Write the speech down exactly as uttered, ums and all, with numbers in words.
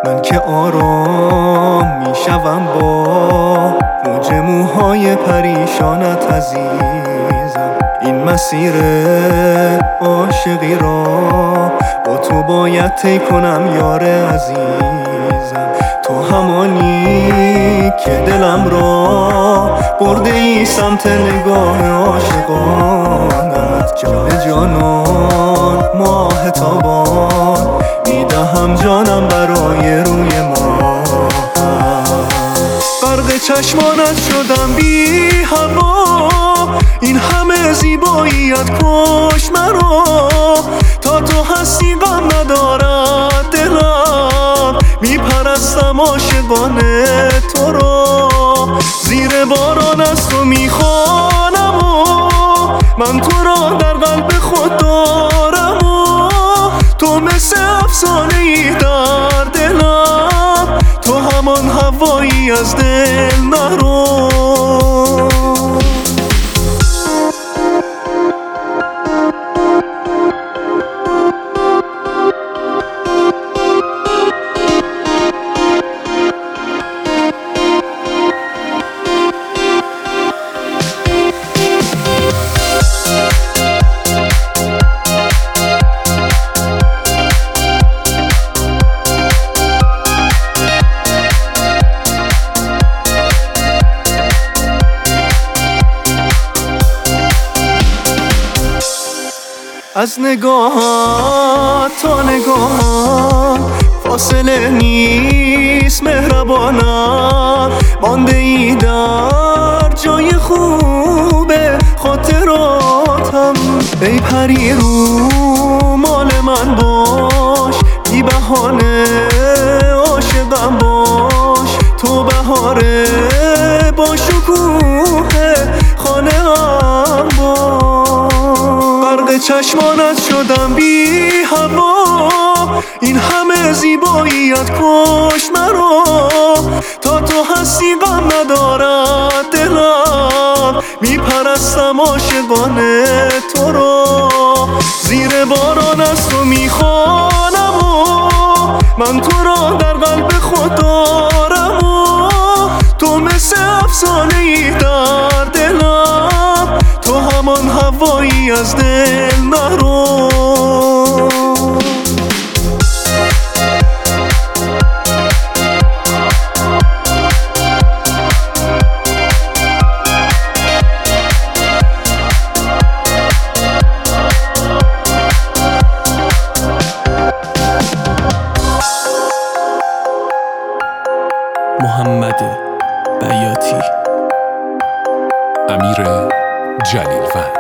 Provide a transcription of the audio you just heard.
من که آرام میشوم با موج موهای پریشانت عزیزم. این مسیر عاشقی را با تو باید طی کنم یار عزیزم. تو همانی که دلم را برده ای سمت نگاه عاشقانت. جان جانان ماه تابان میدهم جانم برای روی ما. غرق چشمانت شدم بی هوا، این همه زیباییت کش مرا. تا تو هستی غم ندارد دلم، میپرستم عاشقانه تو را. زیر باران از تو میخوانم و من تو را در قلب خود دارم و تو مثل افسانه ای در دلم. تو همان هوایی از دل نرو. از نگاهت تا نگاهم فاصله نیست مهربانم. مانده ای در جای خوب خاطراتم. ای پری رو مال من باش، بی بهانه عاشقم باش. تو بهاره با شکوه خانه ام باش. غرق چشمانت شدم بی هوا، این همه زیباییت کش مرا. تا تو هستی غم ندارد دلم، میپرستم عاشقانه تو را. زیر باران از تو میخوانم و من تو را در قلب خود دارم و تو مثل افسانه ای در دلم. تو همان هوایی از دل نرو. محمد بیاتی. امیر جلیل فر.